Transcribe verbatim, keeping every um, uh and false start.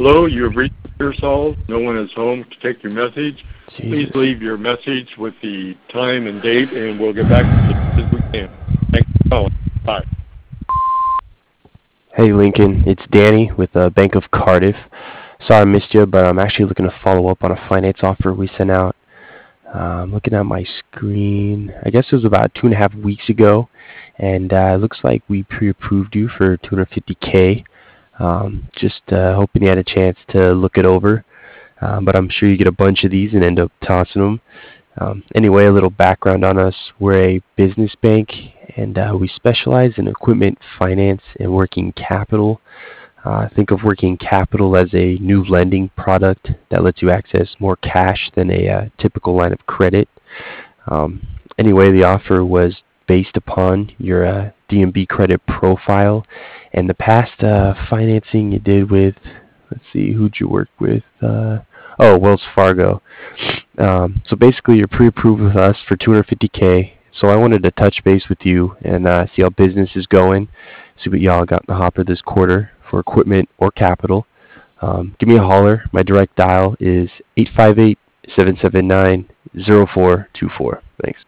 Hello, you have reached Pearsall. No one is home to take your message. Please Jesus. leave your message with the time and date, and we'll get back to you as soon as we can. Thanks for calling. Bye. Hey Lincoln, it's Danny with uh, Bank of Cardiff. Sorry I missed you, but I'm actually looking to follow up on a finance offer we sent out. Uh, I'm looking at my screen. I guess it was about two and a half weeks ago, and uh, it looks like we pre-approved you for two hundred fifty K. Um, just uh, hoping you had a chance to look it over, um, but I'm sure you get a bunch of these and end up tossing them. Um, anyway, a little background on us. We're a business bank, and uh, we specialize in equipment finance and working capital. Uh, think of working capital as a new lending product that lets you access more cash than a uh, typical line of credit. Um, anyway, the offer was based upon your uh, D and B credit profile and the past uh, financing you did with, let's see, who'd you work with? Uh, oh, Wells Fargo. Um, so basically, you're pre-approved with us for two hundred fifty K. So I wanted to touch base with you and uh, see how business is going, see what y'all got in the hopper this quarter for equipment or capital. Um, give me a holler. My direct dial is eight five eight, seven seven nine, zero four two four. Thanks.